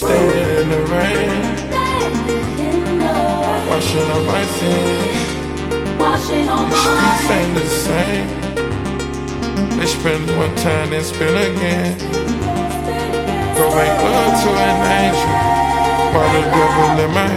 Standing in the rain, washing off my sins. The streets ain't the same. They spend one time, then spend again. Go make love to an angel while the devil in my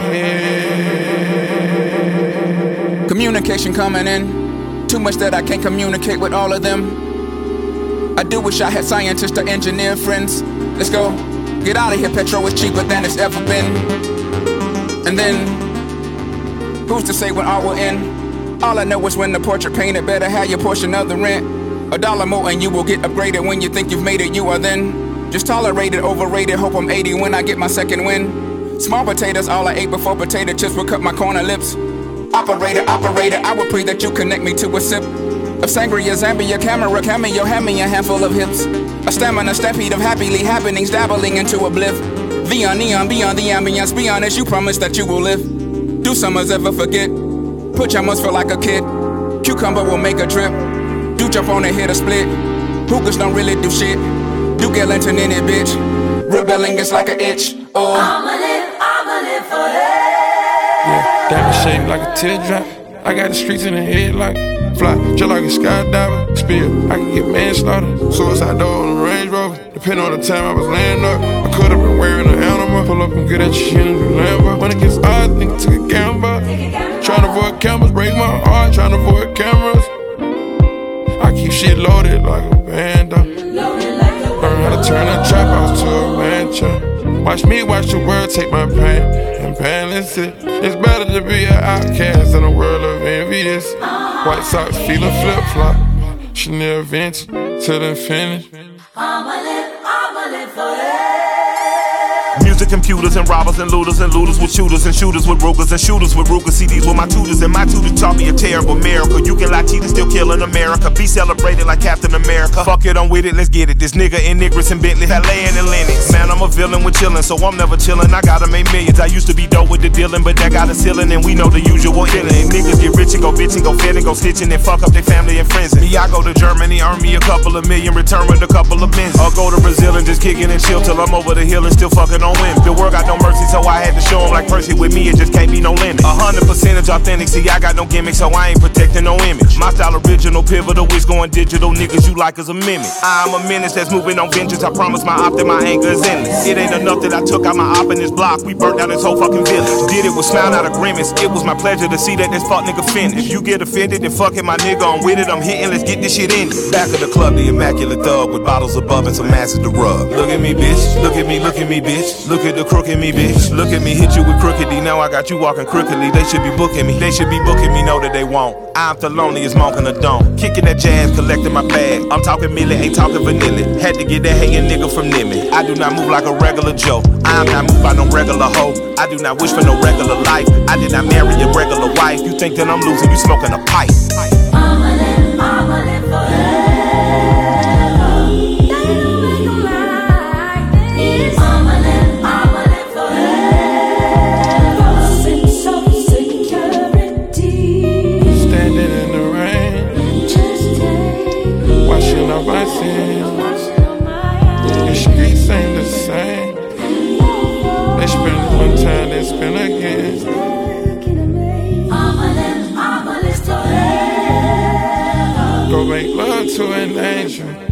head. Communication coming in. Too much that I can't communicate with all of them. I do wish I had scientists or engineer friends. Let's go. Get out of here, petrol is cheaper than it's ever been. And then, who's to say when all will end? All I know is when the portrait painted, better have your portion of the rent. $1 more and you will get upgraded. When you think you've made it, you are then just tolerated, overrated. Hope I'm 80 when I get my second win. Small potatoes, all I ate before potato chips would cut my corner lips. Operator, I would pray that you connect me to a sip of sangria, Zambia, camera, cameo, hand me a handful of hips. A stamina, stampede of happily happenings, dabbling into a bliff. Neon, beyond the ambience, be honest, you promise that you will live. Do summers ever forget? Pajamas feel like a kid. Cucumber will make a drip. Do jump on and hit a split. Hookahs don't really do shit. Do get lantern in it, bitch. Rebelling is like an itch. Oh, I'ma live forever. Yeah, diamond shaped like a teardrop. I got the streets in the head like fly, just like a skydiver. Spill, I can get manslaughter. Suicide door on the Range Rover. Depending on the time I was laying up, I could have been wearing an animal. Pull up and get at your shit in the Lambo. When it gets odd, think took a gamble. Trying to avoid cameras, break my heart. Trying to avoid cameras. I keep shit loaded like a band. Learn how to turn a trap house to a mansion. Watch me watch the world take my pain and balance it. It's better to be an outcast in a world of envious. White socks feeling flip-flop. Chanel vintage till infinity. I'ma live forever. Music, computers, and robbers, and looters with shooters, and shooters with Rugers, and shooters with Ruger. CDs with my tutors, and my tutors taught me a terrible miracle. You can lie, cheat, and still kill in America. Be celebrated like Captain America. Fuck it, I'm with it, let's get it. This nigga in Niggers and Bentley, Halayan and Lennox. Man, I'm a villain with chillin', so I'm never chillin'. I gotta make millions. I used to be dope with the dealin', but that got a ceiling, and we know the usual illin'. And niggas get rich and go bitchin', go fed and go stitchin', and fuck up their family and friends. Me, I go to Germany, earn me a couple of million, return with a couple of bins. Or go to Brazil and just kickin' and chill till I'm over the hill and still fucking on women. The world got no mercy, so I had to show him like Percy. With me, it just can't be no limit. 100% authentic, see, I got no gimmick, so I ain't protecting no image. My style original, pivotal, it's going digital. Niggas you like as a mimic. I'm a menace that's moving on vengeance. I promise my op that my anger is endless. It ain't enough that I took out my op in this block. We burnt down this whole fucking village. Did it with smile, not a grimace. It was my pleasure to see that this fuck nigga finished. If you get offended, then fuck it, my nigga, I'm with it. I'm hitting, let's get this shit in. Back of the club, the immaculate thug with bottles above and some asses to rub. Look at me, bitch. Look at me, bitch. Look at the crook in me, bitch. Look at me, hit you with crooked D. Now I got you walking crookedly. They should be booking me. They should be booking me, know that they won't. I'm the loneliest monk in the dome. Kicking that jazz, collecting my bag. I'm talking milli, ain't talking vanilla. Had to get that hating nigga from Nimmy. I do not move like a regular Joe. I'm not moved by no regular hoe. I do not wish for no regular life. I did not marry a regular wife. You think that I'm losing, you smoking a pipe. I'ma live forever. My sins. The streets ain't the same. They spend one time, they spend again. I'ma live forever. Go make love to an angel